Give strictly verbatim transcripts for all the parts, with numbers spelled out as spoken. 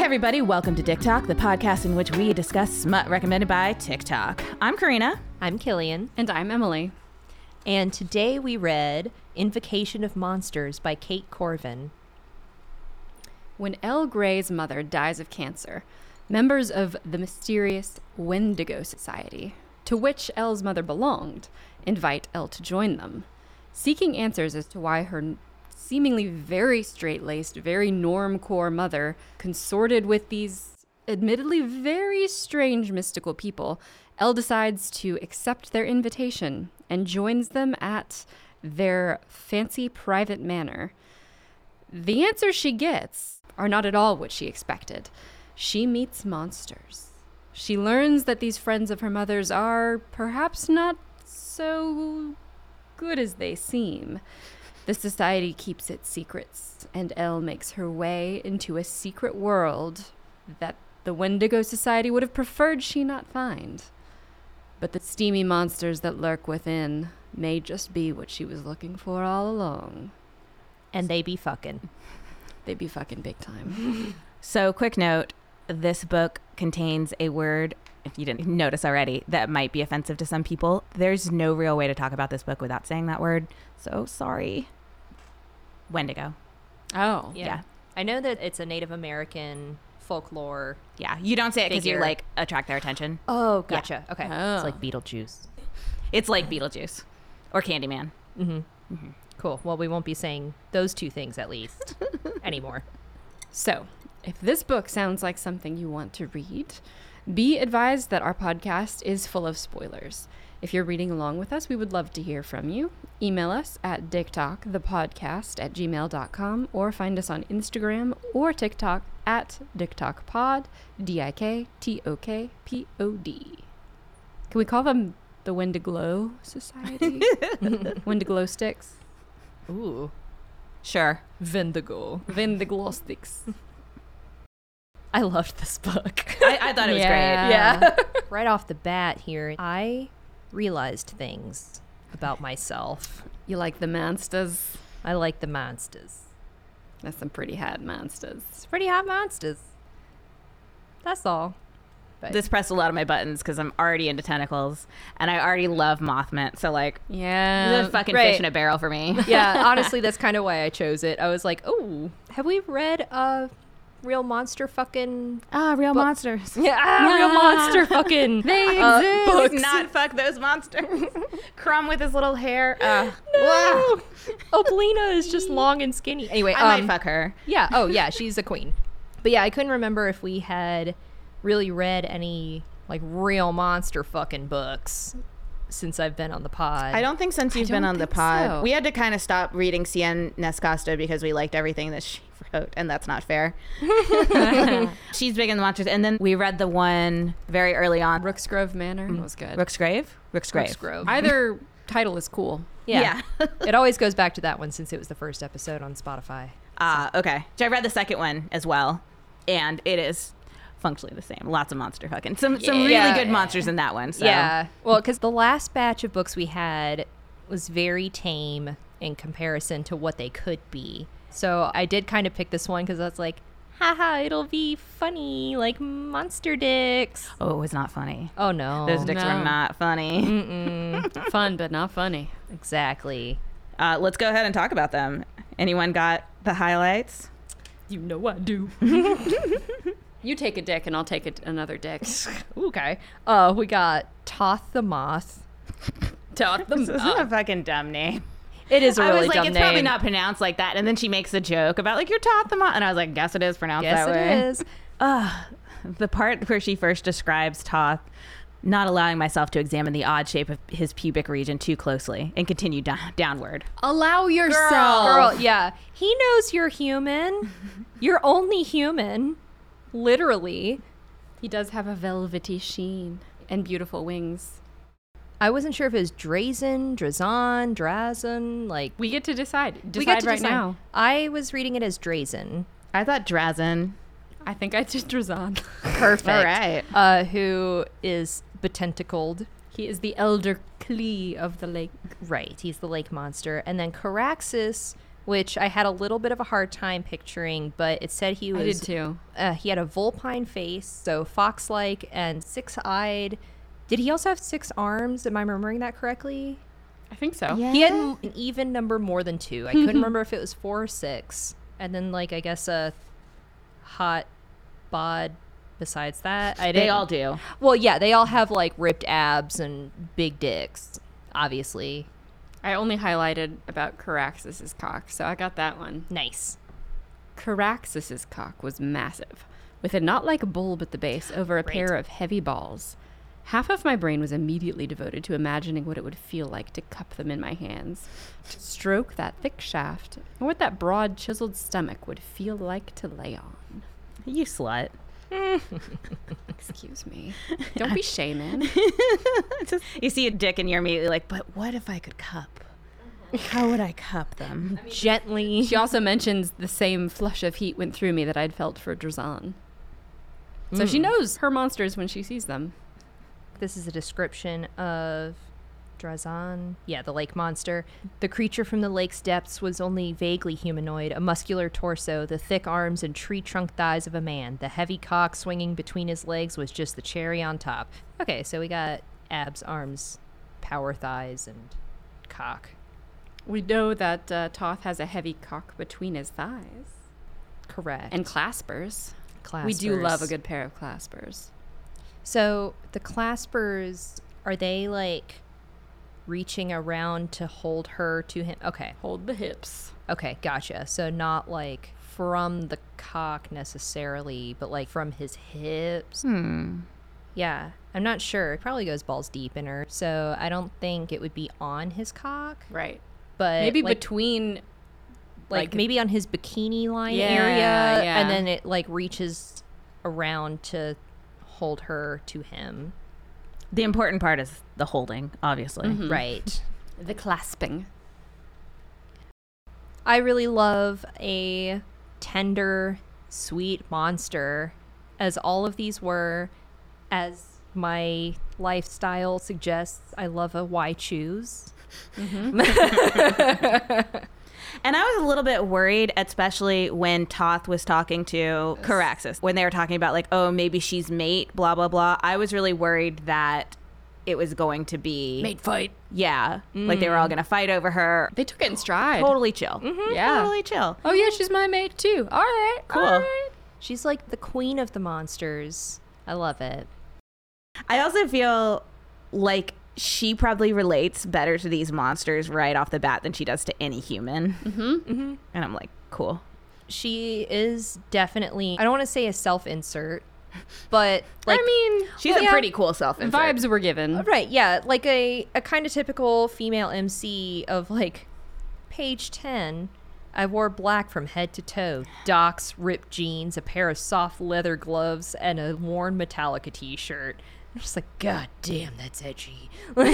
everybody, welcome to Dick Talk, the podcast in which we discuss smut recommended by TikTok. I'm Karina. I'm Killian. And I'm Emily. And today we read Invocation of Monsters by Kate Corvin. When Elle Gray's mother dies of cancer, members of the mysterious Wendigo Society, to which Elle's mother belonged, invite Elle to join them, seeking answers as to why her seemingly very straight-laced, very norm-core mother consorted with these admittedly very strange mystical people. Elle decides to accept their invitation and joins them at their fancy private manor. The answers she gets are not at all what she expected. She meets monsters. She learns that these friends of her mother's are perhaps not so good as they seem. The society keeps its secrets, and Elle makes her way into a secret world that the Wendigo Society would have preferred she not find. But the steamy monsters that lurk within may just be what she was looking for all along. And they be fucking. They be fucking big time. So, quick note, this book contains a word, if you didn't notice already, that might be offensive to some people. There's no real way to talk about this book without saying that word, so sorry. Wendigo. Oh. Yeah. Yeah. I know that it's a Native American folklore. Yeah, you don't say it because you, Figure. like, attract their attention. Oh, gotcha. Okay. Oh. It's like Beetlejuice. It's like Beetlejuice or Candyman. Mm-hmm. Mm-hmm. Cool. Well, we won't be saying those two things at least anymore. So, if this book sounds like something you want to read, be advised that our podcast is full of spoilers. If you're reading along with us, we would love to hear from you. Email us at dicktalkthepodcast at gmail dot com or find us on Instagram or TikTok at dicktalkpod, D I K T O K P O D. Can we call them the Wendiglow Society? Wendiglow Sticks? Ooh. Sure. Vendigo. Wendiglow Sticks. I loved this book. I, I thought it was Yeah. Yeah. Right off the bat here, I realized things about myself. You like the monsters? I like the monsters. That's some pretty hot monsters. It's pretty hot monsters. That's all. But This pressed a lot of my buttons because I'm already into tentacles and I already love Mothman. So, like, Yeah. there's a fucking right. fish in a barrel for me. yeah, honestly, that's kind of why I chose it. I was like, oh, have we read a real monster fucking... Ah, real But- monsters. Yeah, ah, real monster fucking... They uh, exist. books. Not fuck those monsters. Crumb with his little hair. Uh, No. Oblina is just long and skinny. Anyway, I um, might fuck her. yeah. Oh, yeah. She's a queen. But yeah, I couldn't remember if we had really read any like real monster fucking books since I've been on the pod. I don't think since you've don't been on the think pod. so. We had to kind of stop reading Cien Nescosta because we liked everything that she wrote, and that's not fair. She's big in the monsters. And then we read the one very early on. Rooksgrove Manor was good. Rook's Grave? Rook's Grave. Rooksgrove. Either title is cool. Yeah. Yeah. It always goes back to that one since it was the first episode on Spotify. Ah, okay. So I read the second one as well, and it is functionally the same. Lots of monster fucking. Some some really Yeah. good monsters in that one. So. Yeah. Well, because the last batch of books we had was very tame in comparison to what they could be. So I did kind of pick this one because I was like, haha, it'll be funny, like monster dicks. Oh, it was not funny. Oh, no. Those dicks no. were not funny. Mm-mm. Fun, but not funny. Exactly. Uh, let's go ahead and talk about them. Anyone got the highlights? You know I do. You take a dick and I'll take a, another dick. Okay. Uh, we got Toth the Moth. Toth the This is a fucking dumb name. It is a I really was like, dumb it's name. probably not pronounced like that. And then she makes a joke about, like, you're Toth the Moth. And I was like, guess it is pronounced Yes, that it way. is. Ugh. The part where she first describes Toth not allowing myself to examine the odd shape of his pubic region too closely and continue down- downward. Allow yourself. Girl, yeah. He knows you're human. You're only human. Literally. He does have a velvety sheen and beautiful wings. I wasn't sure if it was Drazen, Drazan, Drazen, like... We get to decide. Decide we get to right decide. now. I was reading it as Drazen. I thought Drazen. I think I did Drazan. Perfect. All right. Uh, who is betentacled. He is the elder Klee of the lake. Right, he's the lake monster. And then Caraxes, which I had a little bit of a hard time picturing, but it said he was. I did too. Uh, he had a vulpine face, so fox-like and six-eyed. Did he also have six arms? Am I remembering that correcly? I think so. Yeah. He had an even number more than two. I couldn't remember if it was four or six. And then, like, I guess a hot bod besides that. I They didn't- all do. Well, yeah, they all have, like, ripped abs and big dicks, obviously. I only highlighted about Caraxus's cock, so I got that one. Nice. Caraxus's cock was massive, with a knot-like bulb at the base over a Right. pair of heavy balls. Half of my brain was immediately devoted to imagining what it would feel like to cup them in my hands, to stroke that thick shaft, and what that broad, chiseled stomach would feel like to lay on. You slut. Excuse me. Don't be shaming. Just, you see a dick and you're immediately like, but what if I could cup? How would I cup them? Gently. She also mentions the same flush of heat went through me that I'd felt for Drazan. So she knows her monsters when she sees them. This is a description of Drazan. Yeah, the lake monster. The creature from the lake's depths was only vaguely humanoid, a muscular torso, the thick arms and tree trunk thighs of a man. The heavy cock swinging between his legs was just the cherry on top. Okay, so we got abs, arms, power thighs, and cock. We know that uh, Toth has a heavy cock between his thighs. Correct. And claspers. claspers. We do love a good pair of claspers. So the claspers, are they like reaching around to hold her to him? Okay. Hold the hips. Okay, gotcha. So not like from the cock necessarily, but like from his hips. Hmm. Yeah, I'm not sure. It probably goes balls deep in her. So I don't think it would be on his cock, Right. but Maybe like, between, like, like- maybe on his bikini line Yeah, area, yeah. and then it like reaches around to hold her to him. The important part is the holding, obviously. Mhm. Right. the clasping. I really love a tender, sweet monster, as all of these were. As my lifestyle suggests, I love a why choose. And I was a little bit worried, especially when Toth was talking to Caraxus, when they were talking about like, oh, maybe she's mate, blah, blah, blah. I was really worried that it was going to be Mate fight. Yeah. Like they were all going to fight over her. They took it in stride. Totally chill. Yeah. Totally chill. Oh, yeah, she's my mate, too. All right. Cool. all right. She's like the queen of the monsters. I love it. I also feel like she probably relates better to these monsters right off the bat than she does to any human. Mm-hmm. Mm-hmm. And I'm like, cool. She is definitely, I don't want to say a self-insert, but like, I mean, She's Well, a yeah. pretty cool self-insert. vibes were given. right, yeah, like a, a kind of typical female M C of like, page ten, I wore black from head to toe, Doc's ripped jeans, a pair of soft leather gloves, and a worn Metallica t-shirt. I'm just like, God damn, that's edgy.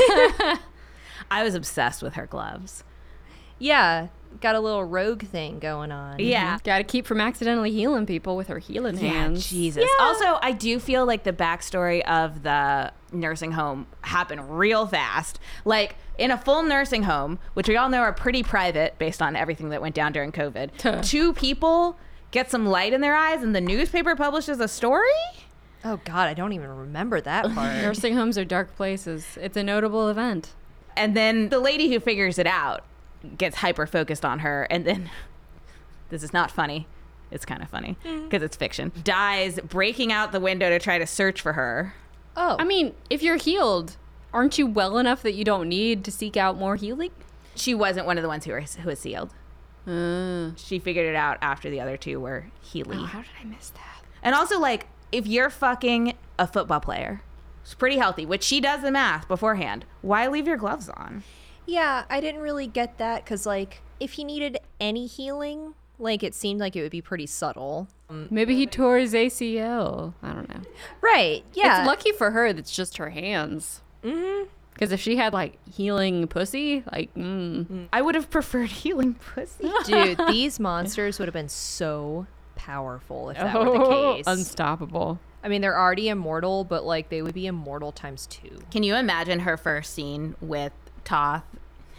I was obsessed with her gloves. Yeah, got a little rogue thing going on. Yeah. Got to keep from accidentally healing people with her healing Yeah, hands. Jesus. Also, I do feel like the backstory of the nursing home happened real fast. Like, in a full nursing home, which we all know are pretty private based on everything that went down during COVID, two people get some light in their eyes and the newspaper publishes a story? Oh God, I don't even remember that part. Nursing homes are dark places. It's a notable event. And then the lady who figures it out gets hyper focused on her, and then this is not funny. It's kind of funny because it's fiction. Dies breaking out the window to try to search for her. Oh, I mean, if you're healed, aren't you well enough that you don't need to seek out more healing? She wasn't one of the ones who were who was sealed. Uh, She figured it out after the other two were Healy. oh, how did I miss that? And also, like, if you're fucking a football player, it's pretty healthy, which she does the math beforehand. Why leave your gloves on? yeah, I didn't really get that because, like, if he needed any healing, like, it seemed like it would be pretty subtle. Maybe he tore his A C L. I don't know. Right? Yeah. It's lucky for her that's just her hands. Mm-hmm. Because if she had, like, healing pussy, like, mm. I would have preferred healing pussy. Dude, these monsters would have been so powerful if that were the Oh, case. unstoppable. I mean, they're already immortal, but like they would be immortal times two. Can you imagine her first scene with Toth?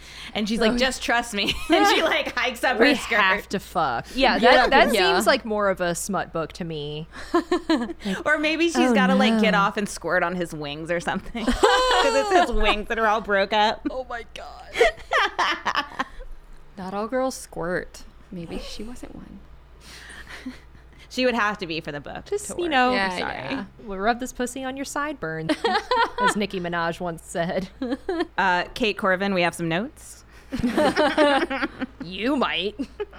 And she's like, just trust me. And she like hikes up her We skirt. have to fuck. Yeah, that, Yeah, that yeah. seems like more of a smut book to me. Or maybe she's Oh, got to like get no. off and squirt on his wings or something. Because it's his wings that are all broke up. Oh my god. Not all girls squirt. Maybe she wasn't one. She would have to be for the book. Just, to you work. know, Yeah, sorry. yeah. We'll rub this pussy on your sideburns, as Nicki Minaj once said. Uh, Kate Corvin, we have some notes. You might.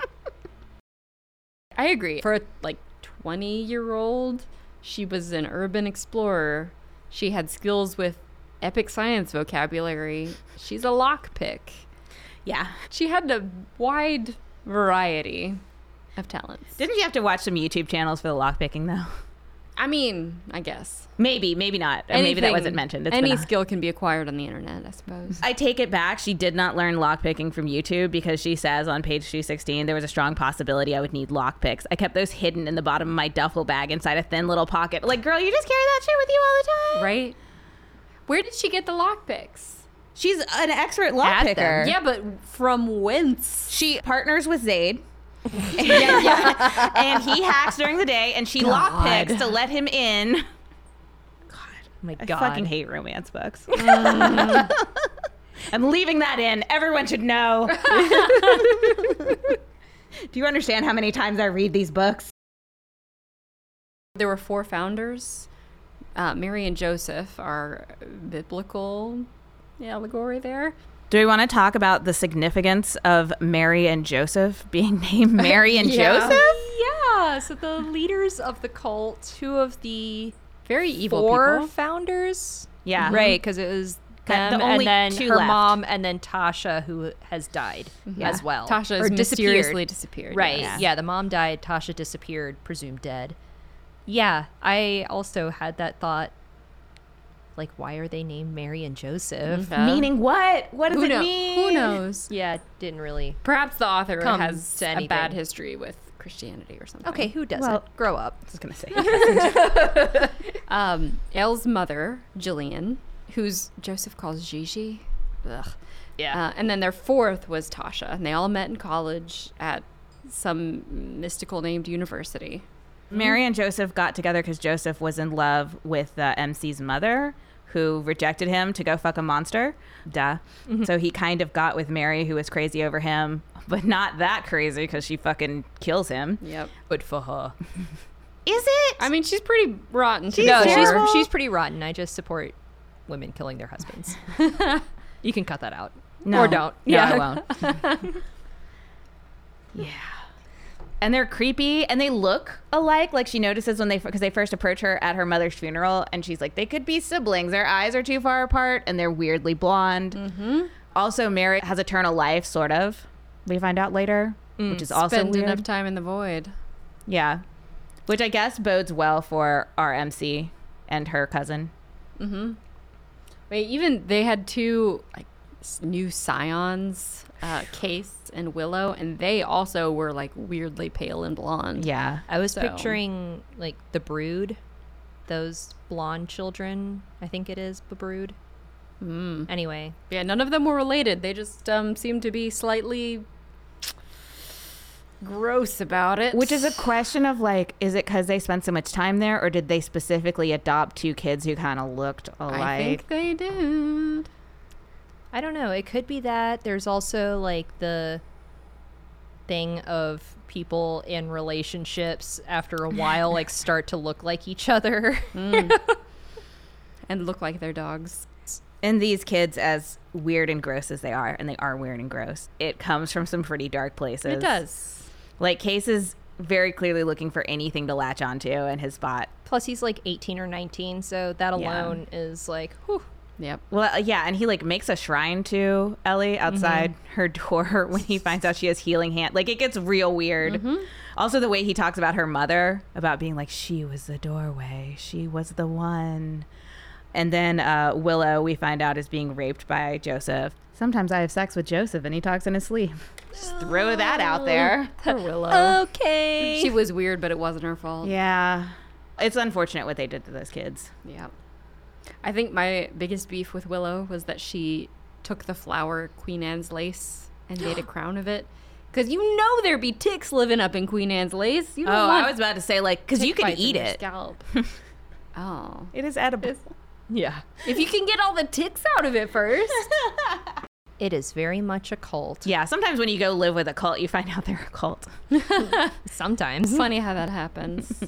I agree. For a like twenty year old, she was an urban explorer. She had skills with epic science vocabulary. She's a lockpick. Yeah. She had a wide variety of talents. Didn't you have to watch some YouTube channels for the lockpicking, though? I mean, I guess. Maybe, maybe not. Or maybe that Anything- wasn't mentioned. It's Any been a- skill can be acquired on the internet, I suppose. I take it back. She did not learn lockpicking from YouTube because she says on page two sixteen there was a strong possibility I would need lockpicks. I kept those hidden in the bottom of my duffel bag inside a thin little pocket. Like, girl, you just carry that shit with you all the time. Right? Where did she get the lockpicks? She's an expert At lockpicker. them. Yeah, but from whence? She partners with Zayd. yeah, yeah. And he hacks during the day, and she God. lockpicks to let him in. Oh my I god. fucking hate romance books. I'm leaving that in. Everyone should know. Do you understand how many times I read these books? There were four founders. Uh, Mary and Joseph are biblical allegory there. Do we want to talk about the significance of Mary and Joseph being named Mary and Yeah. Joseph? Yeah, so the leaders of the cult, two of the Very evil four people. founders. Yeah. Right, because it was Kind- them the only and then two her left. mom and then Tasha, who has died as well. Tasha Or is mysteriously disappeared. disappeared. Right. Yeah. Yeah. the mom died. Tasha disappeared, presumed dead. Yeah, I also had that thought. Like, why are they named Mary and Joseph? Yeah. Meaning what? What does Who, it know- mean? who knows? Yeah, didn't really. Perhaps the author Come has to a anything. bad history with Christianity or something. Okay, who doesn't? Well- Grow up. I was going to say. Um, Elle's mother, Jillian, who's Joseph calls Gigi. Ugh. Yeah. Uh, and then their fourth was Tasha, and they all met in college at some mystical named university. Mary and Joseph got together because Joseph was in love with uh, M C's mother, who rejected him to go fuck a monster. Duh. So he kind of got with Mary, who was crazy over him, but not that crazy because she fucking kills him. Yep. Good for her. Is it? I mean, she's pretty rotten. To She's be No, she's fair. she's pretty rotten. I just support women killing their husbands. You can cut that out. No. Or don't. No, Yeah. I won't. Yeah. And they're creepy and they look alike. Like she notices when they, because they first approach her at her mother's funeral and she's like, they could be siblings. Their eyes are too far apart and they're weirdly blonde. Mm-hmm. Also, Mary has eternal life, sort of. We find out later, which is also Spend weird. enough time in the void. Yeah. Which I guess bodes well for our M C and her cousin. Mm-hmm. Wait, even they had two like s- new scions, uh, Case and Willow, and they also were like weirdly pale and blonde. Yeah. I was So- picturing like the Brood, those blonde children. I think it is the Brood. Mm. Anyway, Yeah, none of them were related. They just um, seemed to be slightly gross about it. Which is a question of like, is it because they spent so much time there, or did they specifically adopt two kids who kind of looked alike? I think they did. I don't know. It could be that. There's also like the thing of people in relationships after a while like start to look like each other. And look like their dogs. And these kids, as weird and gross as they are, and they are weird and gross, it comes from some pretty dark places. It does. Like, Case is very clearly looking for anything to latch onto in his spot. Plus he's like eighteen or nineteen, so that Yeah. alone is like, whew. Yep. Well, uh, yeah, and he like makes a shrine to Ellie outside Mm-hmm. her door when he finds out she has healing hand. Like, it gets real weird. Mm-hmm. Also, the way he talks about her mother, about being like, she was the doorway, she was the one. And then uh, Willow, we find out, is being raped by Joseph. Sometimes I have sex with Joseph and he talks in his sleep. Just throw that out there. Poor Willow. Okay. She was weird, but it wasn't her fault. Yeah. It's unfortunate what they did to those kids. Yeah. I think my biggest beef with Willow was that she took the flower Queen Anne's lace and made a crown of it. Because you know there'd be ticks living up in Queen Anne's lace. You Oh, don't want I was about to say, like, because tick you can bites in eat your it. Scalp. Oh. It is edible. Yeah. If you can get all the ticks out of it first. It is very much a cult. Yeah, sometimes when you go live with a cult, you find out they're a cult. Sometimes. Funny how that happens.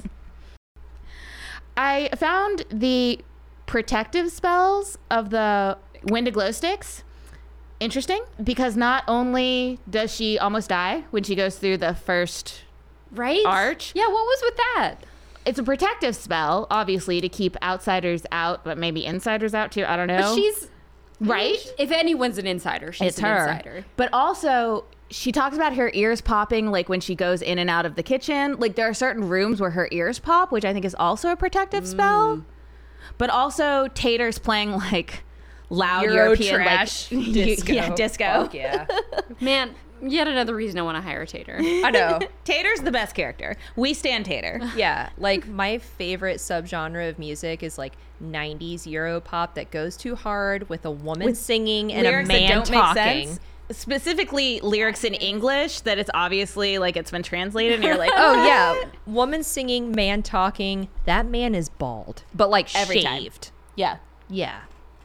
I found the protective spells of the Wind of Glow Sticks interesting because not only does she almost die when she goes through the first Right? arch, Yeah, what was with that? it's a protective spell, obviously, to keep outsiders out, but maybe insiders out too. I don't know. But she's right. If anyone's an insider, she's It's an her. insider. But also, she talks about her ears popping, like when she goes in and out of the kitchen. Like there are certain rooms where her ears pop, which I think is also a protective spell. But also, Tater's playing like loud Euro European trash like disco. yeah, disco. Fuck yeah. Man, yet another reason I want to hire Tater. I know. Tater's the best character. We stand Tater. Yeah, like my favorite subgenre of music is like nineties Euro pop that goes too hard with a woman With singing and a lyrics man that don't talking. make sense. Specifically, lyrics in English that it's obviously like it's been translated, and you're like, Oh yeah, woman singing, man talking. That man is bald, but like Every time. shaved. yeah. Yeah.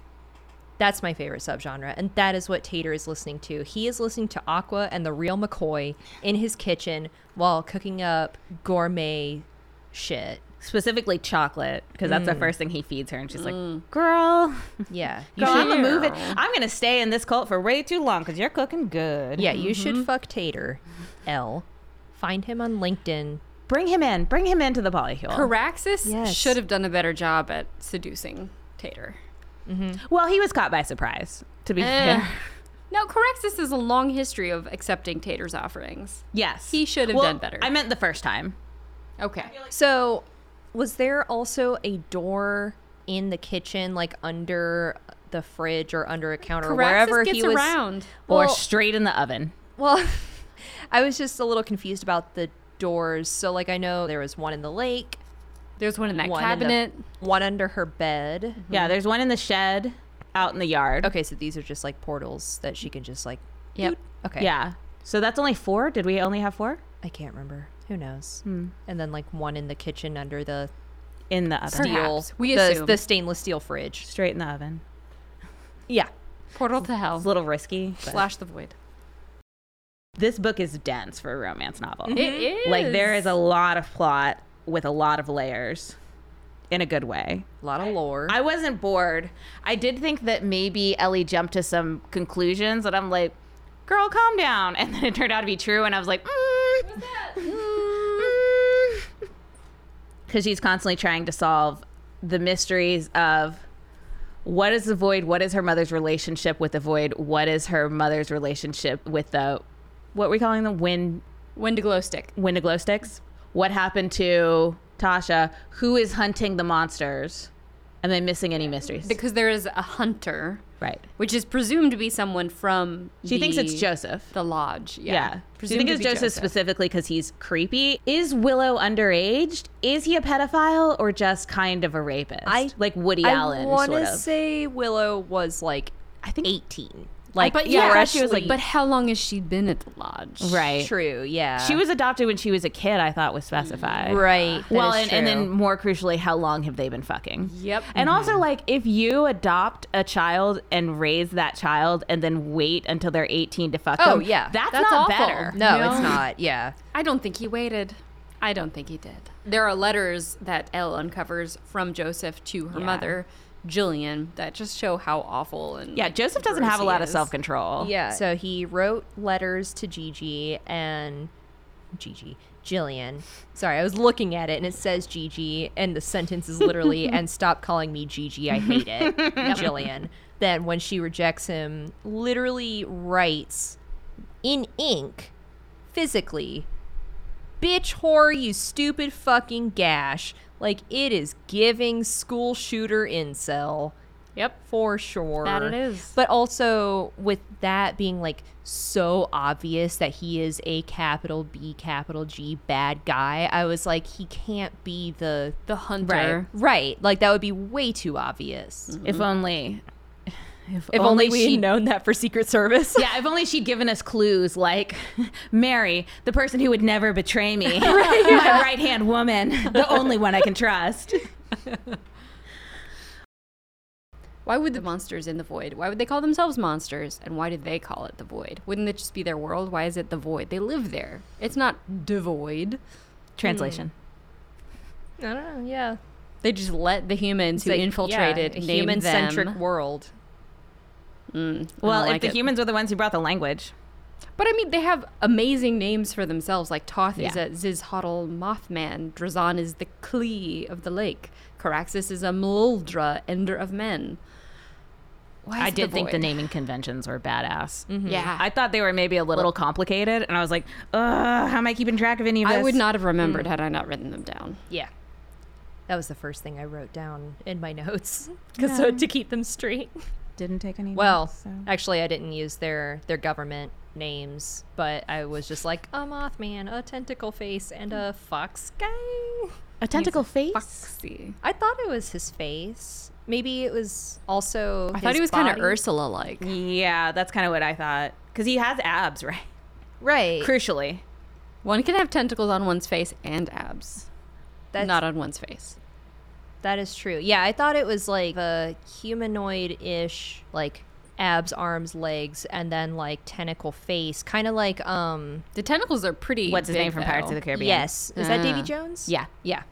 That's my favorite subgenre, and that is what Tater is listening to. He is listening to Aqua and the Real McCoy in his kitchen while cooking up gourmet shit. Specifically chocolate, because that's the first thing he feeds her, and she's like, "Girl, Yeah. You girl, should, I'm gonna move it. I'm gonna stay in this cult for way too long because you're cooking good. yeah, you should fuck Tater. L. Find him on LinkedIn. Bring him in. Bring him into the polycule. Caraxes Yes. should have done a better job at seducing Tater. Well, he was caught by surprise. To be Eh. fair, No, Caraxes has a long history of accepting Tater's offerings. yes, He should have Well, done better. I meant the first time. Okay. So, was there also a door in the kitchen, like under the fridge or under a counter, or Caraxes wherever gets he was? around. Or Well- straight in the oven. Well, I was just a little confused about the doors. So, like, I know there was one in the lake, There's one in that one in the- cabinet. one under her bed. Yeah, there's one in the shed, out in the yard. Okay, so these are just like portals that she can just like. Yep. Okay. Yeah. So that's only four. Did we only have four I can't remember. Who knows? Hmm. And then like one in the kitchen under the in the oven? steel, Perhaps. We the, assume. the stainless steel fridge. Straight in the oven. Yeah. Portal to hell. It's a little risky. but- Slash the void. This book is dense for a romance novel. It is. Like there is a lot of plot with a lot of layers in a good way. A lot of lore. I wasn't bored. I did think that maybe Ellie jumped to some conclusions and I'm like, girl, calm down. And then it turned out to be true. And I was like, because she's constantly trying to solve the mysteries of what is the void? What is her mother's relationship with the void? What is her mother's relationship with the, what are we calling them? Wind, Wendigo stick. Wendigo sticks? What happened to Tasha? Who is hunting the monsters? Am I missing any mysteries? Because there is a hunter, Right. which is presumed to be someone from She thinks it's the- Joseph. The lodge. Yeah. Yeah. Do you Presumed think to it's be Joseph, specifically because he's creepy? Is Willow underage? Is he a pedophile or just kind of a rapist? I- like Woody I Allen, want sort to of. say Willow was like I think eighteen. Like, But yeah, freshly- she was like, but how long has she been at the lodge? right. true, yeah. She was adopted when she was a kid. I thought was specified. right. that Well, is and, and then true. more crucially, how long have they been fucking? Yep. And also, like, if you adopt a child and raise that child and then wait until they're eighteen to fuck Oh, them, yeah. that's, That's not awful. better. no, No. it's not. Yeah. I don't think he waited. I don't think he did. There are letters that Elle uncovers from Joseph to her Yeah. mother, Jillian, that just show how awful and Yeah, like, Joseph doesn't gross have a he lot of is. self control. Yeah. So he wrote letters to Gigi and Gigi, Jillian. Sorry, I was looking at it and it says Gigi, and the sentence is literally, and stop calling me Gigi, I hate it, Jillian. Then when she rejects him, literally writes in ink, physically, bitch whore, you stupid fucking gash. Like, it is giving school shooter incel. Yep. For sure. That it is. But also with that being like so obvious that he is a capital B capital G bad guy, I was like, he can't be the The hunter. right. Like that would be way too obvious. If only If only we'd known that for Secret Service. Yeah, if only she'd given us clues like Mary, the person who would never betray me, right, yeah. my right-hand woman, the only one I can trust. Why would the monsters in the void? Why would they call themselves monsters? And why did they call it the void? Wouldn't it just be their world? Why is it the void? They live there. It's not devoid. Translation. Hmm. I don't know, yeah. They just let the humans It's who like, infiltrated yeah, a name human-centric them. world. Mm, I Well, don't if like the it. humans were the ones who brought the language. But I mean, they have amazing names for themselves. Like Toth is Yeah. a Zizhotl Mothman. Drazan is the Klee of the lake. Caraxus is a Mluldra, Ender of Men. Why is I it did the think the void? naming conventions were badass. Mm-hmm. Yeah. I thought they were maybe a little complicated, and I was like, Ugh, how am I keeping track of any of this? I would not have remembered had I not written them down. Yeah. That was the first thing I wrote down in my notes because Yeah. so to keep them straight. Didn't take any Well, notes, so. actually, I didn't use their their government names, but I was just like a Mothman, a tentacle face, and a fox guy. A tentacle face? Foxy. I thought it was his face. Maybe it was also. I thought his he was kind of body. Ursula-like. Yeah, that's kind of what I thought. Because he has abs, right? Right. Crucially. One can have tentacles on one's face and abs. That's, Not on one's face. That is true. Yeah, I thought it was like a humanoid-ish, like abs, arms, legs, and then like tentacle face, kind of like um. The tentacles are pretty What's his big, name from Pirates though. of the Caribbean? Yes, is that Davy Ah. Jones? Yeah. Yeah.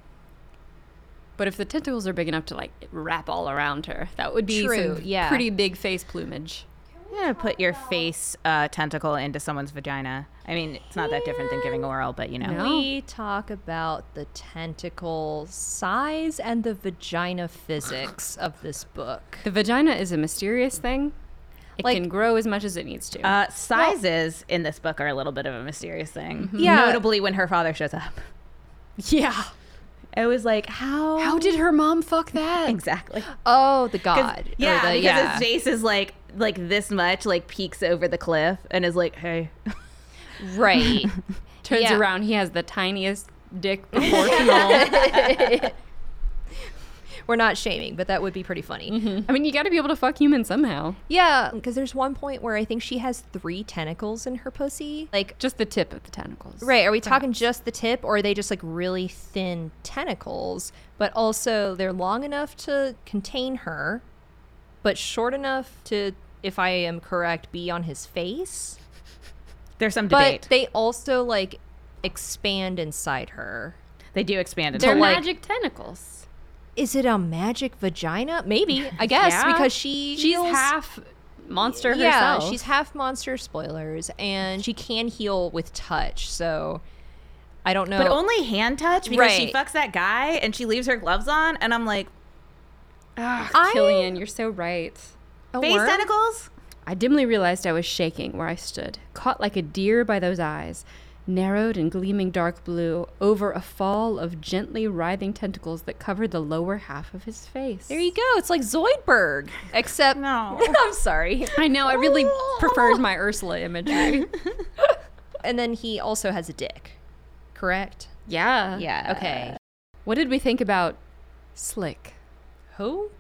But if the tentacles are big enough to like wrap all around her, that would be True, some yeah. pretty big face plumage. I'm gonna put your face uh, tentacle into someone's vagina. I mean, it's not that different than giving oral, but you know. No. We talk about the tentacle size and the vagina physics of this book. The vagina is a mysterious thing. It Like- can grow as much as it needs to. Uh, sizes in this book are a little bit of a mysterious thing. Yeah. Notably when her father shows up. yeah. It was like, how? How did her mom fuck that? Exactly. Oh, the 'Cause- god. Or Yeah, the, because yeah. his face is like like this much, like peeks over the cliff and is like, hey. Right. Turns Yeah. around, he has the tiniest dick proportional. We're not shaming, but that would be pretty funny. I mean, you got to be able to fuck humans somehow. Yeah, because there's one point where I think she has three tentacles in her pussy. Like, Just the tip of the tentacles. right, are we talking just the tip, or are they just like really thin tentacles, but also they're long enough to contain her, but short enough to, if I am correct, be on his face? There's some But debate. they also like expand inside her. They do expand it. They're like- magic tentacles. Is it a magic vagina? Maybe, I guess, Yeah. because she She's heals- half monster yeah, herself. she's half monster, spoilers, and she can heal with touch. So I don't know. But only hand touch because she Right. fucks that guy and she leaves her gloves on, and I'm like, Ugh, I- Killian, you're so right. A face worm? tentacles? I dimly realized I was shaking where I stood, caught like a deer by those eyes, narrowed and gleaming dark blue, over a fall of gently writhing tentacles that covered the lower half of his face. There you go. It's like Zoidberg, except No. I'm sorry. I know, I really preferred my Ursula imagery. And then he also has a dick, correct? Yeah. Yeah. Okay. What did we think about Slick? Who?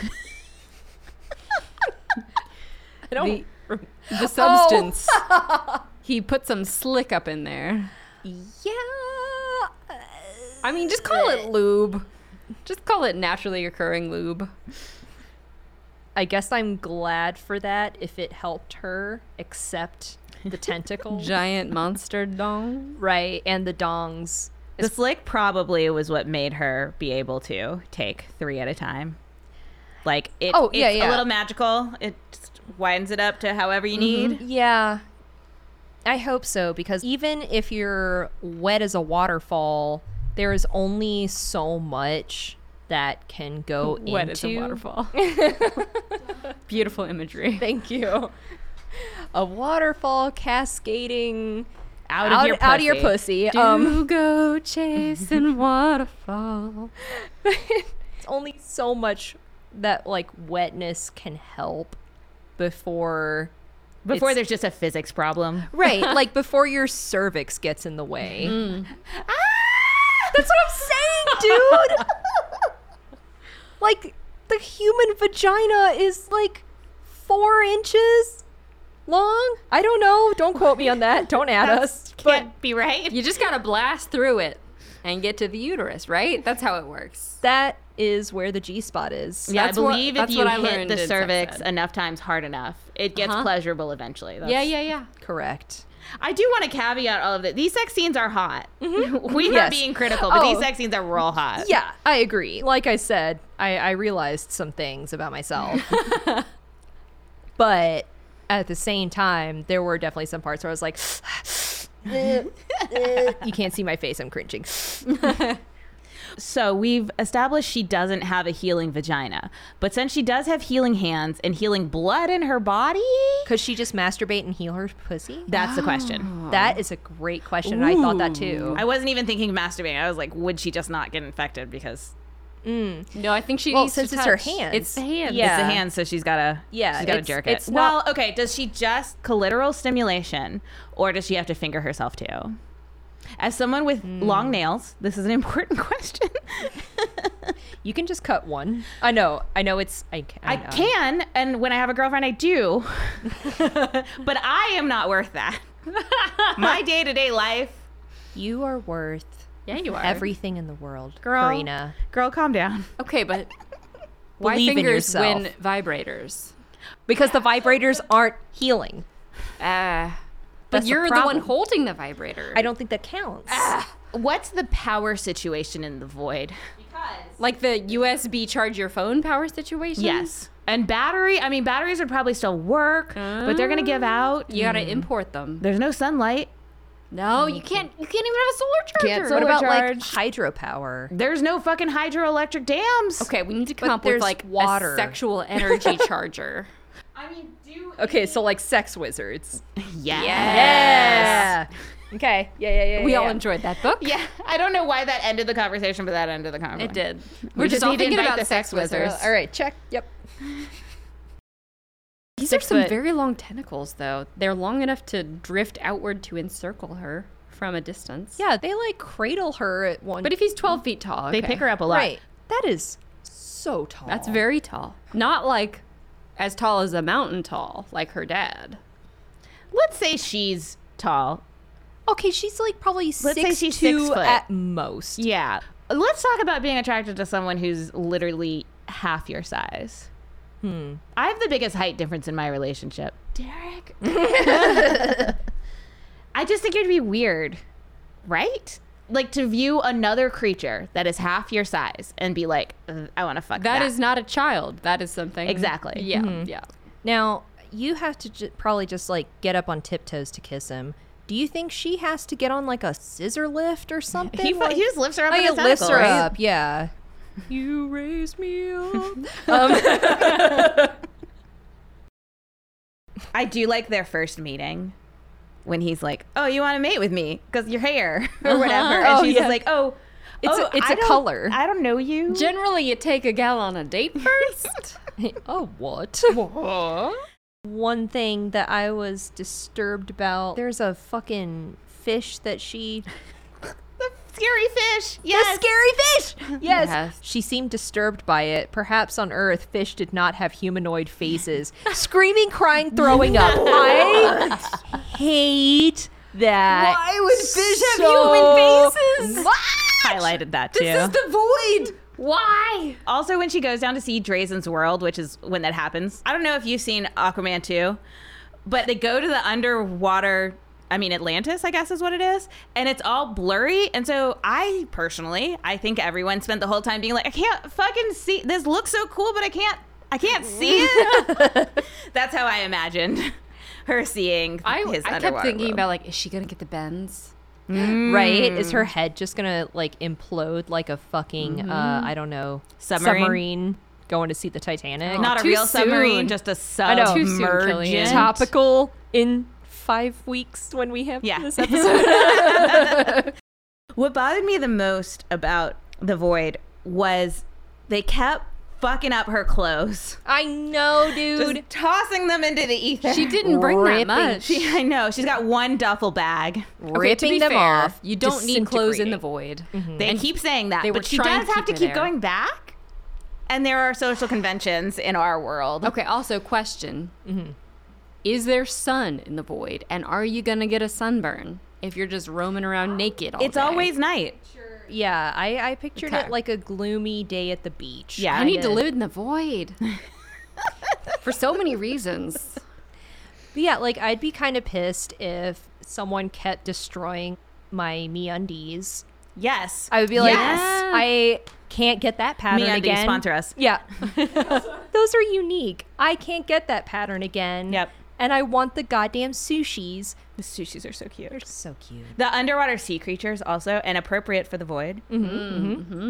I don't. The, the substance. He put some slick up in there. Yeah. I mean, just call it lube. Just call it naturally occurring lube. I guess I'm glad for that if it helped her accept the tentacle. Giant monster dong. Right, and the dongs. The slick probably was what made her be able to take three at a time. Like it, Oh, it's yeah, yeah. a little magical. It just widens it up to however you need. Yeah. I hope so, because even if you're wet as a waterfall, there is only so much that can go Wet into as a waterfall. Beautiful imagery. Thank you. A waterfall cascading Out of your out of your pussy. pussy. Do Um, go chasing waterfall. it's only so much that like wetness can help before Before it's- there's just a physics problem. right, like before your cervix gets in the way. Ah! That's what I'm saying, dude. Like the human vagina is like four inches long. I don't know. Don't quote me on that. Don't add us. Can't But be right. You just gotta blast through it and get to the uterus, right? That's how it works. that is where the G spot is. Yeah, That's I what- believe if that's you what I hit learned the in sex cervix ed. enough times hard enough, it gets Uh-huh. pleasurable eventually. That's- Yeah, yeah, yeah. Correct. I do want to caveat all of it. These sex scenes are hot. We're Yes. not being critical, but Oh. these sex scenes are real hot. Yeah, I agree. Like I said, I, I realized some things about myself. But at the same time, there were definitely some parts where I was like, you can't see my face, I'm cringing. So we've established she doesn't have a healing vagina, but since she does have healing hands and healing blood in her body, Could she just masturbate and heal her pussy? that's the question. That is a great question. I thought that too. I wasn't even thinking masturbating. I was like, would she just not get infected because No, I think she Well, needs since to it's her touch. hands. It's the hands. Yeah. it's the hands, so she's gotta Yeah, she's gotta it's- jerk it's it. not- Well, okay, does she just clitoral stimulation, or does she have to finger herself too? As someone with long nails, this is an important question. You can just cut one. I know. I know it's. I, ca- I, I know. can, and when I have a girlfriend, I do. But I am not worth that. My day to day life, You are worth Yeah, you are. everything in the world, girl. Karina. Girl, calm down. Okay, but why Believe in fingers yourself. when vibrators? Because the vibrators aren't healing. Ah. That's but the you're the, one problem. holding the vibrator. I don't think that counts. What's the power situation in the void? like the U S B charge your phone power situation. Yes. And battery, I mean, batteries would probably still work, but they're going to give out. You gotta import them. There's no sunlight. No, you can't. You can't even have a solar charger. Can't What solar about like charge. hydropower? There's no fucking hydroelectric dams. Okay, we need to come But up with there's like water. a sexual energy charger. I mean, do. Okay, so like sex wizards. Yes. Yeah. Okay. Yeah, yeah, yeah. We yeah, all yeah. enjoyed that book. Yeah. I don't know why that ended the conversation, but that ended the conversation. It did. We We're just just all need to thinking invite about the sex sex wizards. wizards. All right. Check. Yep. These Six are some foot. very long tentacles, though. They're long enough to drift outward to encircle her from a distance. Yeah, they like cradle her at one. But if he's twelve feet tall, They okay. pick her up a lot. right, that is so tall. That's very tall. Not like as tall as a mountain tall, like her dad. Let's say she's tall. okay. She's like probably say six she's two six foot. at most. Yeah. Let's talk about being attracted to someone who's literally half your size. Hmm. I have the biggest height difference in my relationship. Derek. I just think it'd be weird, right? Like to view another creature that is half your size and be like, "Ugh, I want to fuck that. That is not a child. That is something. Exactly. Yeah. Yeah. Now you have to ju- probably just like get up on tiptoes to kiss him. Do you think she has to get on like a scissor lift or something? He, fu- like, he just lifts her up oh, in yeah, his lifts her tentacles. up. Yeah. You raise me up. I do like their first meeting when he's like, "Oh, you want to mate with me because your hair or whatever," and Oh, she's yeah. just like, "Oh, It's oh, a- it's I a don't- color." I don't know you." Generally, you take a gal on a date first. Oh, what? One thing that I was disturbed about, there's a fucking fish that she... The scary fish. Yes. The scary fish! Yes. Yes. She seemed disturbed by it. Perhaps on Earth, fish did not have humanoid faces. Screaming, crying, throwing up. I hate that. Why would fish have so human faces? much. Highlighted that too. This is the void. Why? Also, when she goes down to see Drazen's world, which is when that happens. I don't know if you've seen Aquaman two, but they go to the underwater, I mean, Atlantis, I guess is what it is. And it's all blurry. And so I personally, I think everyone spent the whole time being like, I can't fucking see. This looks so cool, but I can't, I can't see it. That's how I imagined her seeing I, his I kept underwater thinking world. about like, is she gonna get the bends? Right? Is her head just gonna like implode like a fucking uh I don't know Submarine? submarine going to see the Titanic? Not a Too real submarine, soon. just a I know. Too soon, Killian. submergent. Topical in five weeks when we have Yeah. this episode. What bothered me the most about the void was they kept fucking up her clothes. I know, dude. Just tossing them into the ether. She didn't bring Ripping. that much. She, I know. She's got one duffel bag. Okay, to Ripping be them fair, off. You don't need clothes in the disintegrating. void. They And keep saying that, they were but she trying does to have to keep her keep there. going back. And there are social conventions in our world. Okay, also question. Mm-hmm. Is there sun in the void? And are you going to get a sunburn if you're just roaming around naked all It's day? always night. Yeah, I, I pictured Okay. it like a gloomy day at the beach. Yeah. I need to Kinda- live in the void. For so many reasons. But yeah, like I'd be kind of pissed if someone kept destroying my MeUndies. Yes. I would be like, Yes. I can't get that pattern MeUndies, again. sponsor us. Yeah. Those are unique. I can't get that pattern again. Yep. And I want the goddamn sushis. The sushis are so cute. They're so cute. The underwater sea creatures also, and appropriate for the void. Mm-hmm. Mm-hmm.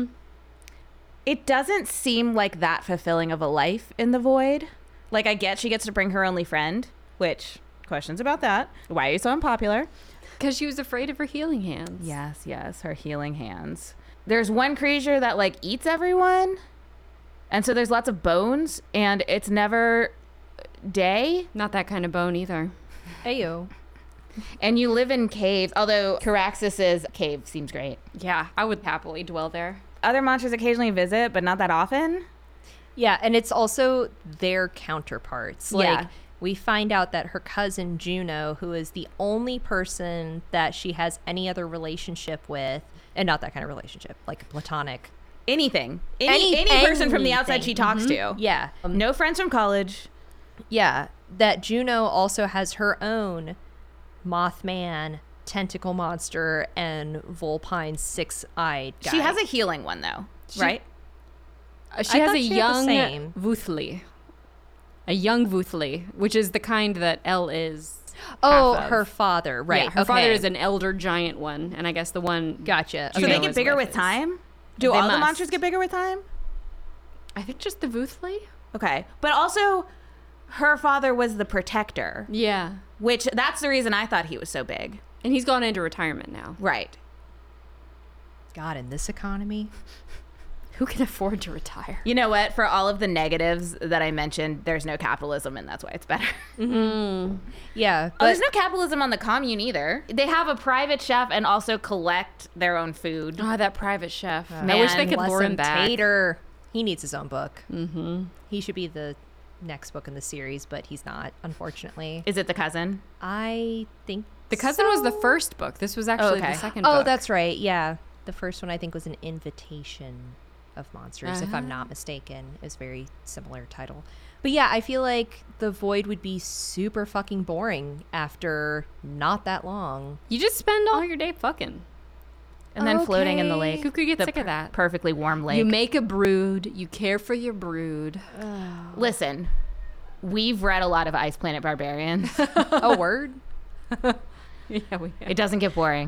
It doesn't seem like that fulfilling of a life in the void. Like, I get she gets to bring her only friend, which, questions about that. Why are you so unpopular? Because she was afraid of her healing hands. Yes, yes, her healing hands. There's one creature that, like, eats everyone. And so there's lots of bones, and it's never day. Not that kind of bone either. Ayo. And you live in caves, although Caraxus's cave seems great. Yeah, I would happily dwell there. Other monsters occasionally visit, but not that often. Yeah, and it's also their counterparts. Like, Yeah. we find out that her cousin Juno, who is the only person that she has any other relationship with, and not that kind of relationship, like platonic. Anything. Any, Any- any person from the outside she anything. talks to. Yeah. Um, No friends from college. Yeah, that Juno also has her own Mothman, tentacle monster, and Volpine six-eyed guy. She has a healing one, though, right? Uh, she I has thought a she had the young same. Vuthli. A young Vuthli, which is the kind that Elle is. Oh, half of. her father, right. Yeah, her okay. father is an elder giant one, and I guess the one. Gotcha. So Juno they Okay. get is bigger with with is- time? Do They all the must. monsters get bigger with time? I think just the Vuthli. Okay. But also, her father was the protector, Yeah. which that's the reason I thought he was so big. And he's gone into retirement now. Right. God, in this economy. Who can afford to retire? You know what? For all of the negatives that I mentioned, there's no capitalism, and that's why it's better. Yeah, Oh, but there's no capitalism on the commune either. They have a private chef and also collect their own food. Oh, that private chef. I Man, wish they could bless lure him back. Tater. He needs his own book. Mm-hmm. He should be the next book in the series, but he's not, unfortunately. Is it the cousin? I think The cousin was the so. first book. This was actually okay. the second Oh, book. that's right. Yeah. The first one I think was an invitation of monsters, if I'm Uh-huh. not mistaken. It's very similar title. But yeah, I feel like the void would be super fucking boring after not that long. You just spend all your day fucking. And then floating in the lake. Who could get The sick of per- that? Perfectly warm lake. You make a brood. You care for your brood. Listen, we've read a lot of Ice Planet Barbarians. A word? Yeah, we. It doesn't get boring.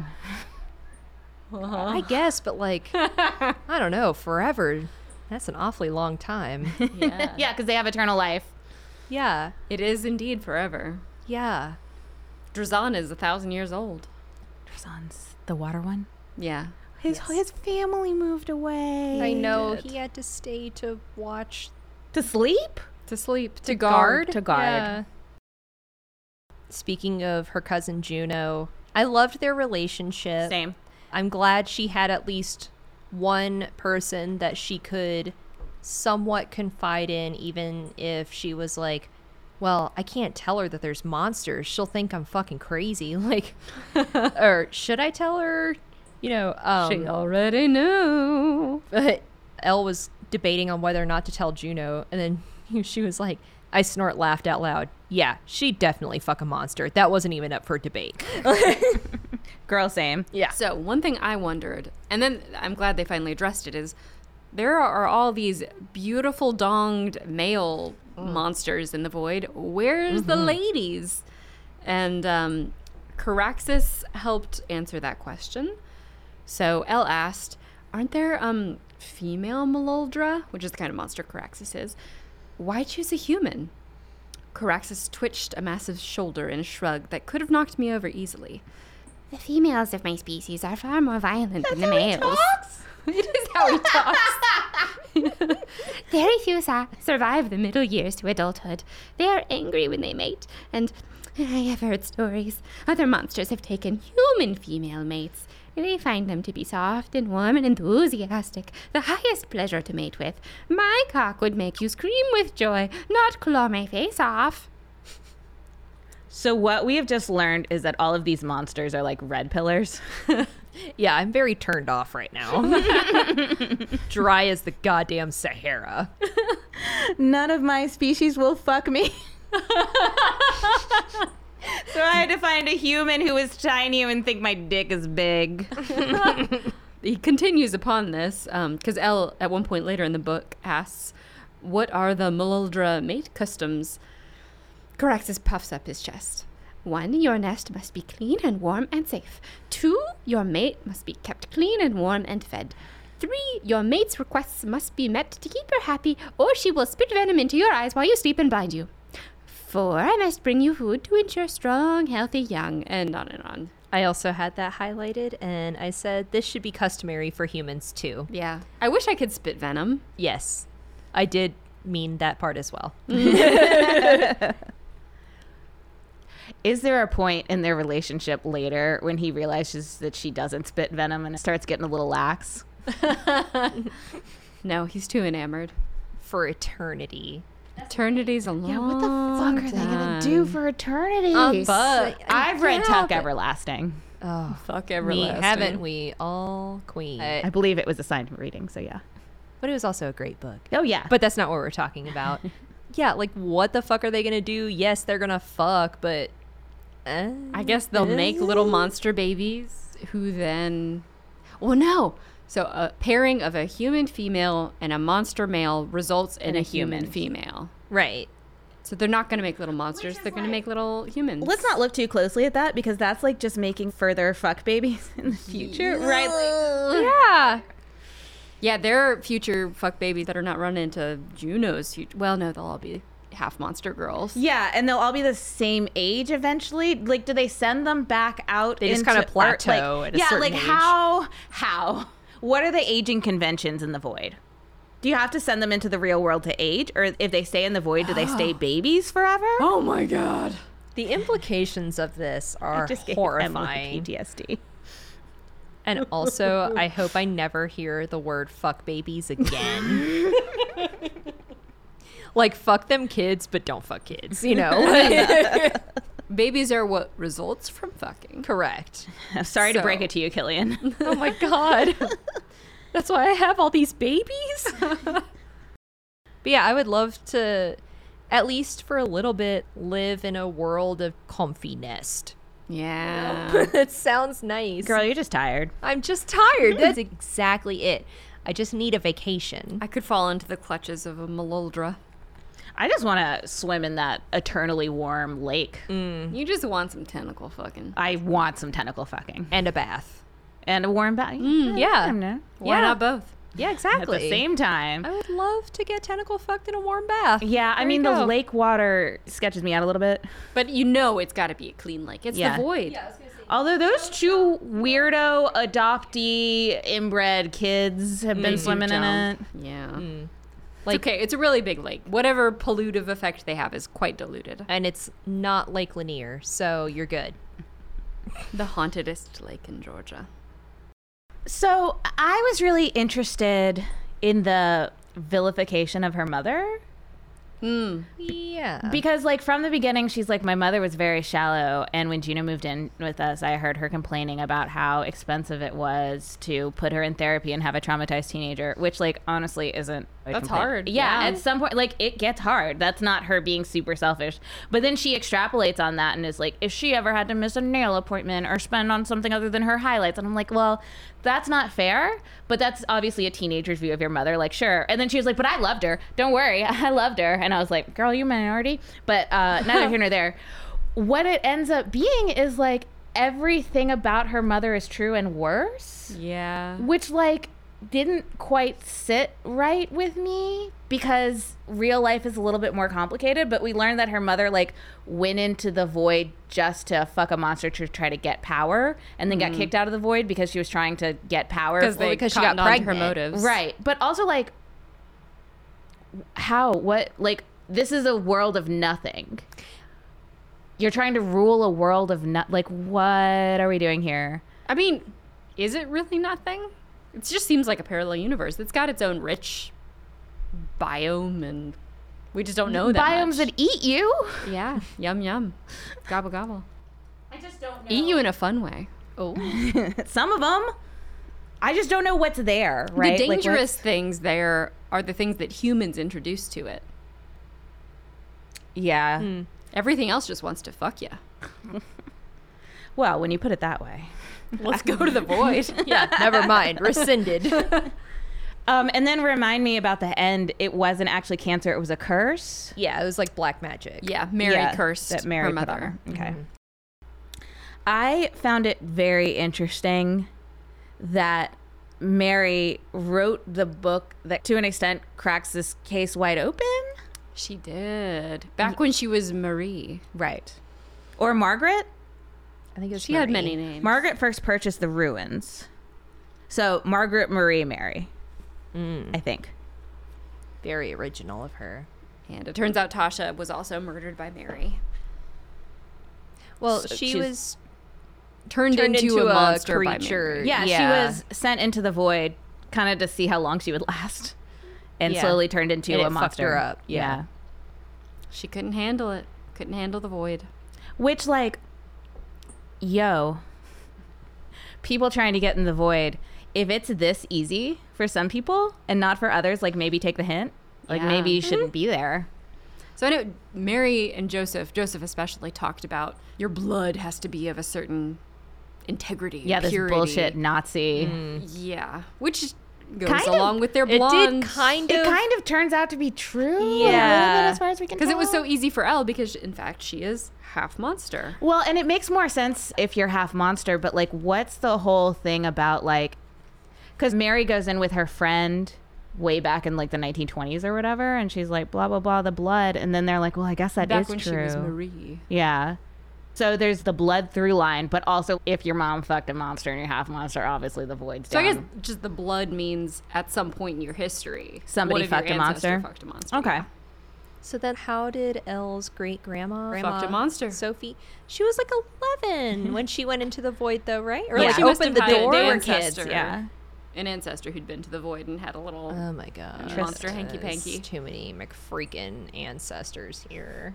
I guess, but like, I don't know, forever. That's an awfully long time. Yeah. Yeah, because they have eternal life. Yeah. It is indeed forever. Yeah. Drazan is a thousand years old. Drazan's the water one. Yeah. His his family moved away. I know. did. He had to stay to watch, To sleep? To sleep. To, to guard. guard. To guard. Yeah. Speaking of her cousin Juno, I loved their relationship. Same. I'm glad she had at least one person that she could somewhat confide in, even if she was like, well, I can't tell her that there's monsters. She'll think I'm fucking crazy. Like, or should I tell her? You know, um, She already knew. but Elle was debating on whether or not to tell Juno, and then she was like, I snort laughed out loud. Yeah, she definitely fuck a monster. That wasn't even up for debate. Girl, same. Yeah. So one thing I wondered, and then I'm glad they finally addressed it, is there are all these beautiful donged male monsters in the void. Where's the ladies? And um, Caraxus helped answer that question. So Elle asked, aren't there um, female Meloldra, which is the kind of monster Caraxus is? Why choose a human? Caraxus twitched a massive shoulder in a shrug that could have knocked me over easily. The females of my species are far more violent than the males. It is how he talks. Very few sa- survive the middle years to adulthood. They are angry when they mate, and I have heard stories. Other monsters have taken human female mates. They find them to be soft and warm and enthusiastic, the highest pleasure to mate with. My cock would make you scream with joy, not claw my face off. So what we have just learned is that all of these monsters are like red pillars. Yeah, I'm very turned off right now. Dry as the goddamn Sahara. None of my species will fuck me. So I had to find a human who is tiny and think my dick is big. He continues upon this, because Elle, at one point later in the book, asks, what are the Maluldra mate customs? Coraxus puffs up his chest. One, your nest must be clean and warm and safe. Two, your mate must be kept clean and warm and fed. Three, your mate's requests must be met to keep her happy, or she will spit venom into your eyes while you sleep and blind you. Four, I must bring you food to ensure strong, healthy young, and on and on. I also had that highlighted, and I said this should be customary for humans too. Yeah. I wish I could spit venom. Yes, I did mean that part as well. Is there a point in their relationship later when he realizes that she doesn't spit venom and starts getting a little lax? No, he's too enamored. For eternity. Eternity's a long Yeah, what the fuck are they gonna do for eternity? Um, but I've read yeah, Tuck but- Everlasting. Oh, Fuck me, everlasting. haven't we all, queen? I believe it was assigned reading, so yeah. But it was also a great book. Oh yeah. But that's not what we're talking about. Yeah, like what the fuck are they gonna do? Yes, they're gonna fuck, but uh, I guess they'll make little monster babies who then... Well, no. So a pairing of a human female and a monster male results in And a, a human, human. female. right. So they're not going to make little monsters. They're going to make little humans. Let's not look too closely at that because that's like just making further fuck babies in the future, right? Like, Yeah. Yeah, there are future fuck babies that are not run into Juno's future. Well, no, they'll all be half monster girls. yeah, and they'll all be the same age eventually. Like, do they send them back out? They just into kinda Earth? plateau Like, at a yeah, certain like age. how? How? What are the aging conventions in the void? Do you have to send them into the real world to age, or if they stay in the void, do they stay babies forever? Oh my god. The implications of this are Just gave Emily horrifying. P T S D. And also, I hope I never hear the word fuck babies again. Like, fuck them kids, but don't fuck kids, you know? Babies are what results from fucking. Correct. Sorry to So- break it to you, Killian. Oh my god. That's why I have all these babies? But yeah, I would love to, at least for a little bit, live in a world of comfy nest. Yeah. It sounds nice. Girl, you're just tired. I'm just tired. That's exactly it. I just need a vacation. I could fall into the clutches of a Maluldra. I just want to swim in that eternally warm lake. You just want some tentacle fucking. I want some tentacle fucking And a bath. and a warm bath. Yeah. no. Why Yeah. not both? Yeah, At exactly. the same time. I would love to get tentacle fucked in a warm bath. Yeah, I There mean, you the go. lake water sketches me out a little bit. But you know it's got to be a clean lake. It's Yeah. the void. Although those two weirdo adoptee inbred kids have been Makes you swimming in it. jump. Yeah. Mm. Like, it's okay, it's a really big lake. Whatever pollutive effect they have is quite diluted. And it's not Lake Lanier, so you're good. The hauntedest lake in Georgia. So I was really interested in the vilification of her mother. Hmm. Yeah. Because, like, from the beginning, she's like, my mother was very shallow. And when Gina moved in with us, I heard her complaining about how expensive it was to put her in therapy and have a traumatized teenager, which, like, honestly isn't. a That's complaint. hard, Yeah, yeah. at some point, like, it gets hard. That's not her being super selfish. But then she extrapolates on that and is like, if she ever had to miss a nail appointment or spend on something other than her highlights. And I'm like, well, that's not fair. But that's obviously a teenager's view of your mother. Like, sure. And then she was like, but I loved her. Don't worry. I loved her. And I was like, girl, you minority. But uh, neither here nor there. What it ends up being is like everything about her mother is true and worse. Yeah. Which, like, didn't quite sit right with me because real life is a little bit more complicated. But we learned that her mother, like, went into the void just to fuck a monster to try to get power and then got kicked out of the void because she was trying to get power. Because they because she got cottoned on to her pregnant. motives. Right. But also, like, how? What? Like, this is a world of nothing. you're trying to rule a world of not like, what are we doing here? I mean, is it really nothing? It just seems like a parallel universe. It's got its own rich biome, and we just don't know that Biomes much. that eat you. Yeah, yum yum, gobble gobble. I just don't know. Eat you in a fun way. Oh. Some of them. I just don't know what's there, right? The Like, dangerous what's- things there are the things that humans introduce to it. yeah. Hmm. Everything else just wants to fuck you. Well, when you put it that way. Let's go to the void. Yeah, never mind. Rescinded. Um, and then remind me about the end. It wasn't actually cancer. It was a curse. Yeah, it was like black magic. Yeah, Mary Yeah, cursed that Mary her put on mother. her. Okay. I found it very interesting that Mary wrote the book that, to an extent, cracks this case wide open. She did. Back when she was Marie. Right. Or Margaret. I think it was She had Marie. many names. Margaret first purchased the ruins. So Margaret Marie Mary, Mm, I think. very original of her. And it turns out Tasha was also murdered by Mary. Well, So she she's- was Turned, turned into, into a a monster by creature. Mary. Yeah, Yeah. she was sent into the void kind of to see how long she would last. And Yeah. slowly turned into And a it fucked monster. her up, Yeah. yeah. She couldn't handle it. Couldn't handle the void. Which, like, yo, people trying to get in the void, if it's this easy for some people and not for others, like, maybe take the hint. Like, Yeah. maybe you shouldn't be there. So I know Mary and Joseph, Joseph especially, talked about your blood has to be of a certain integrity. Yeah, this purity. bullshit Nazi. Yeah, which goes Kind of- along with their It blonde. did kind It of. kind of turns out to be true. a little Yeah. bit as far as we can because it was tell. so easy for Elle, because in fact she is half monster. Well, and it makes more sense if you're half monster, but like, what's the whole thing about like, because Mary goes in with her friend way back in like the nineteen twenties or whatever, and she's like, blah, blah, blah, the blood. And then they're like, well, I guess that is Back when true. she was Marie. Yeah. So there's the blood through line, but also if your mom fucked a monster and you're half monster, obviously the void's So down. I guess just the blood means at some point in your history, Somebody one of your fucked a ancestor monster? Fucked a monster. Okay. yeah. So then, how did Elle's great grandma Fucked a monster. Sophie? She was like eleven when she went into the void, though, right? Or Yeah. like She must opened the have had door. a They were ancestor. kids, yeah. An ancestor who'd been to the void and had a little. Oh my god, Monster hanky-panky. Too many McFreakin ancestors here.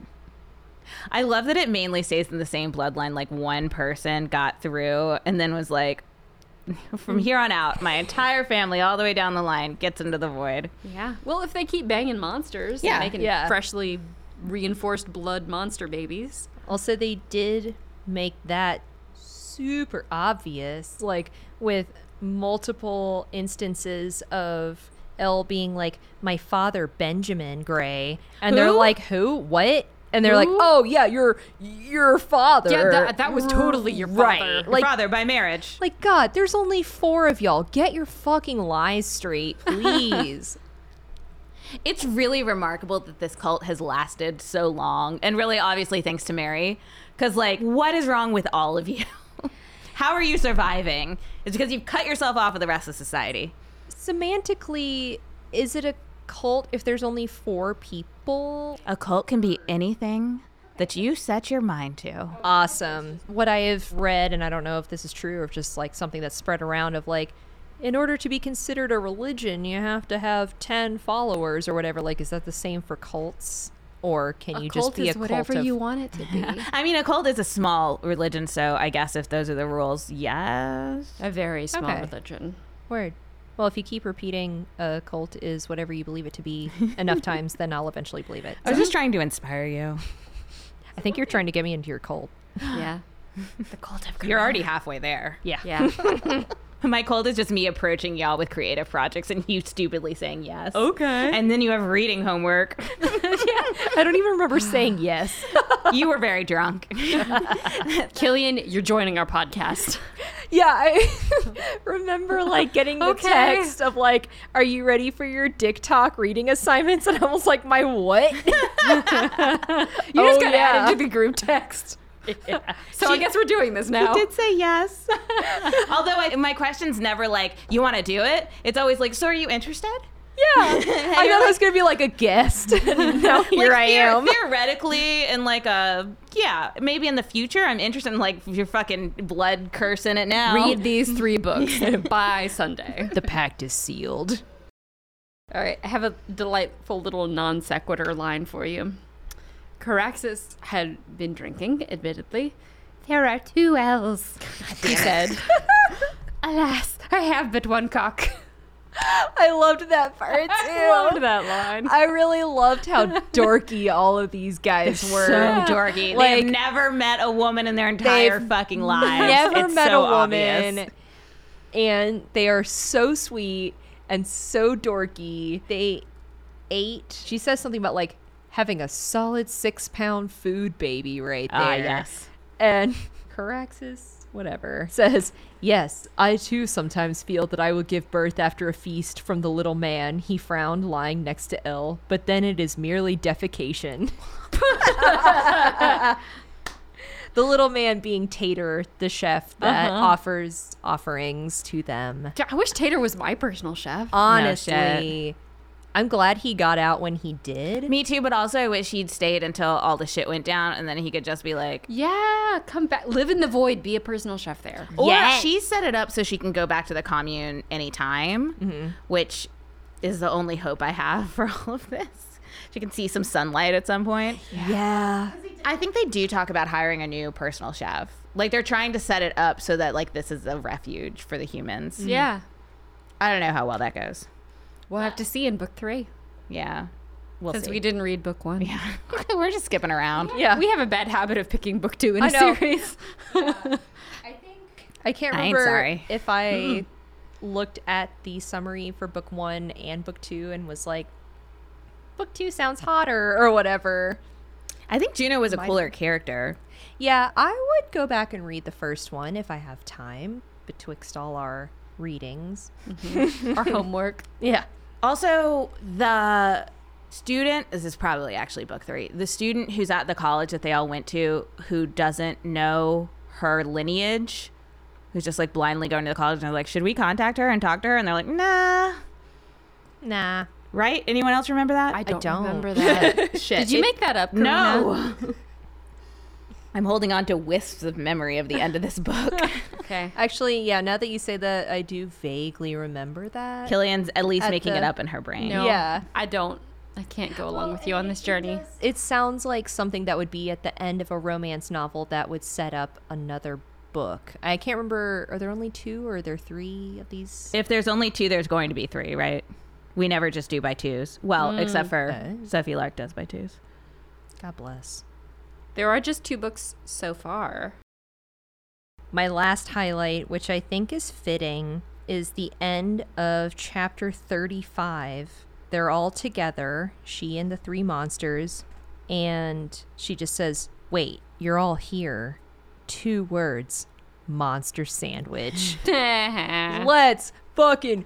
I love that it mainly stays in the same bloodline. Like one person got through and then was like, from here on out, my entire family all the way down the line gets into the void. Yeah. Well, if they keep banging monsters, Yeah, and making yeah. freshly reinforced blood monster babies. Also, they did make that super obvious, like with multiple instances of Elle being like, my father, Benjamin Gray. And they're Who? like, who? What? And they're like, Who? oh, yeah, your your father. Yeah, that, that was totally your father. Right. Like, Like- father by marriage. Like, God, there's only four of y'all. Get your fucking lies straight, please. It's really remarkable that this cult has lasted so long, and really obviously thanks to Mary, because like, what is wrong with all of you? How are you surviving? It's because you've cut yourself off of the rest of society. Semantically, is it a cult if there's only four people? A cult can be anything that you set your mind to. Awesome. What I have read, and I don't know if this is true or if just like something that's spread around of like, in order to be considered a religion, you have to have ten followers or whatever. Like, is that the same for cults? Or can A you cult just be is a whatever cult of... you want it to be. I mean, a cult is a small religion, so I guess if those are the rules, yes. A very small Okay. religion. Word. Well, if you keep repeating a cult is whatever you believe it to be enough times, then I'll eventually believe it. I was just trying to inspire you. I think you're trying to get me into your cult. Yeah. The cult of You're already halfway there. Yeah. Yeah. My cult is just me approaching y'all with creative projects and you stupidly saying yes. Okay. And then you have reading homework. I don't even remember saying yes. You were very drunk. Killian, you're joining our podcast. Yeah, I remember like getting the Okay. text of like, "Are you ready for your dick talk reading assignments?" And I was like, "My what?" You Oh, just got yeah. added to the group text. So I guess we're doing this now. I did say yes. Although I, my question's never like, you want to do it? It's always like, so are you interested? Yeah. I thought I was going to be like a guest. And now here like, I theor- am. Theoretically, in like a, yeah, maybe in the future, I'm interested in like your fucking blood curse in it now. Read these three books by Sunday. The pact is sealed. All right, I have a delightful little non sequitur line for you. Caraxes had been drinking, admittedly. There are two L's. He said, Alas, I have but one cock. I loved that part too. I loved that line. I really loved how dorky all of these guys were. So dorky. Like, They've never met a woman in their entire they've fucking lives. Never It's met so a woman. obvious. And they are so sweet and so dorky. They ate. She says something about like having a solid six pound food baby right there. Ah, yes. And Caraxes, whatever, says, yes, I too sometimes feel that I will give birth after a feast from the little man. He frowned, lying next to Elle, but then it is merely defecation. The little man being Tater, the chef that Uh-huh. offers offerings to them. I wish Tater was my personal chef. Honestly, I'm glad he got out when he did. Me too, but also I wish he'd stayed until all the shit went down and then he could just be like, Yeah, come back. Live in the void. Be a personal chef there. or Yes. she set it up so she can go back to the commune anytime, Mm-hmm. which is the only hope I have for all of this. She can see some sunlight at some point. Yeah. I think they do talk about hiring a new personal chef. Like they're trying to set it up so that like this is a refuge for the humans. Yeah. I don't know how well that goes. We'll have to see in book three. Yeah. We'll Since see. we didn't read book one. Yeah. We're just skipping around. Yeah. We have a bad habit of picking book two in I a know. series. I can't I ain't remember sorry. if I looked at the summary for book one and book two and was like, book two sounds hotter or whatever. I think Juno was a Might- cooler character. Yeah, I would go back and read the first one if I have time betwixt all our readings. Our homework. Yeah. Also, the student, this is probably actually book three, the student who's at the college that they all went to who doesn't know her lineage, who's just like blindly going to the college and they're like, should we contact her and talk to her? And they're like, nah. Nah. Right? Anyone else remember that? I don't, don't. remember that. Shit. Did you It- make that up, Karina? No. I'm holding on to wisps of memory of the end of this book. Okay. Actually, yeah, now that you say that, I do vaguely remember that. Killian's at least At making the- it up in her brain. No, Yeah. I don't. I can't go along with you on this journey. It sounds like something that would be at the end of a romance novel that would set up another book. I can't remember, are there only two or are there three of these? If there's only two, there's going to be three, right? We never just do by twos. Well, except for Oh. Sophie Lark does by twos. God bless. There are just two books so far. My last highlight, which I think is fitting, is the end of chapter thirty-five. They're all together, she and the three monsters, and she just says, wait, you're all here. Two words. Monster sandwich. Let's fucking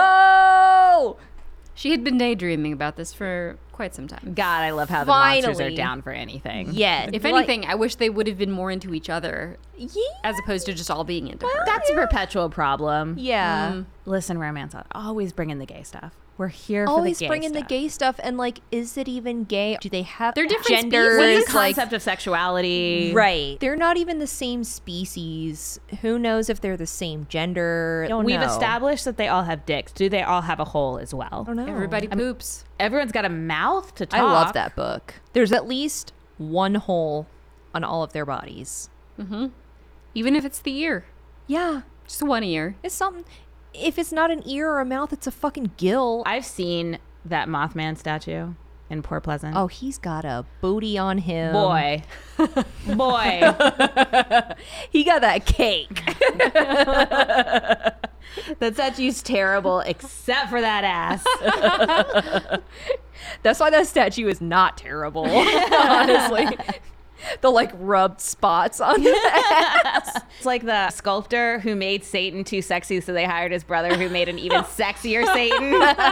go! She had been daydreaming about this for quite some time. God, I love how the monsters are Finally. down for anything. Yeah. If like- anything, I wish they would have been more into each other yeah. as opposed to just all being into her. That's a perpetual problem. Yeah. Mm. Listen, romance, always bring in the gay stuff. We're here Always for the gay bring in the stuff. gay stuff, and like, is it even gay? Do they have They're different genders? species. What's the like, concept of sexuality? right? They're not even the same species. Who knows if they're the same gender? Don't We've know. established that they all have dicks. Do they all have a hole as well? I don't know. Everybody poops. Everyone's got a mouth to talk. I love that book. There's at least one hole on all of their bodies. Mm-hmm. Even if it's the ear. Yeah, Just one ear. it's something. If it's not an ear or a mouth, it's a fucking gill. I've seen that Mothman statue in Port Pleasant. Oh, he's got a booty on him. boy. Boy. He got that cake. That statue's terrible except for that ass. That's why that statue is not terrible, honestly. The like rubbed spots on the ass. It's like the sculptor who made Satan too sexy, so they hired his brother who made an even sexier Satan.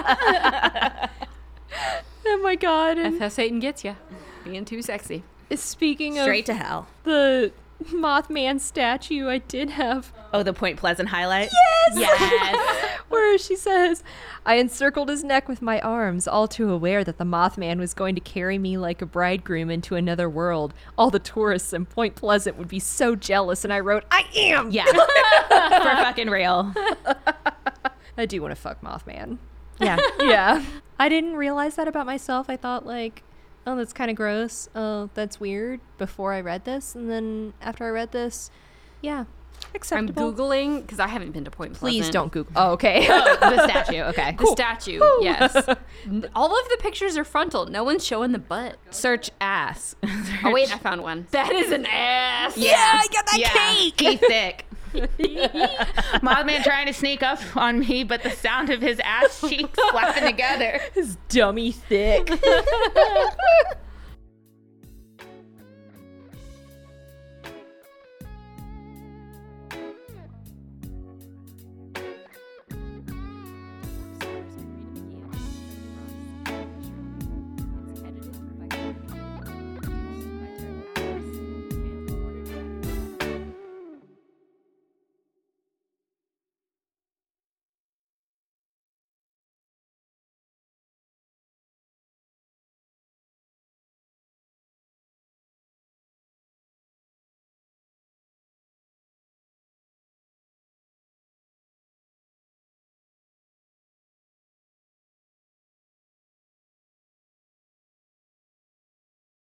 Oh my god. That's And how Satan gets you. Being too sexy. speaking Straight of to hell. the Mothman statue, I did have Oh, the Point Pleasant highlight? Yes! Yes. Where she says, I encircled his neck with my arms, all too aware that the Mothman was going to carry me like a bridegroom into another world. All the tourists in Point Pleasant would be so jealous, and I wrote, I am! Yeah. For fucking real. I do want to fuck Mothman. Yeah. Yeah. I didn't realize that about myself. I thought, like, oh, that's kind of gross. Oh, that's weird before I read this. And then after I read this, yeah. Acceptable. I'm Googling because I haven't been to Point Pleasant. Please don't Google. Oh, okay. Oh, the statue. Okay. The statue, yes. N- All of the pictures are frontal. No one's showing the butt. Search ass. Oh, wait, I found one. That is an ass. Yeah, I got that Yeah. cake. He's thick. Mothman trying to sneak up on me, but the sound of his ass cheeks slapping together. His dummy thick.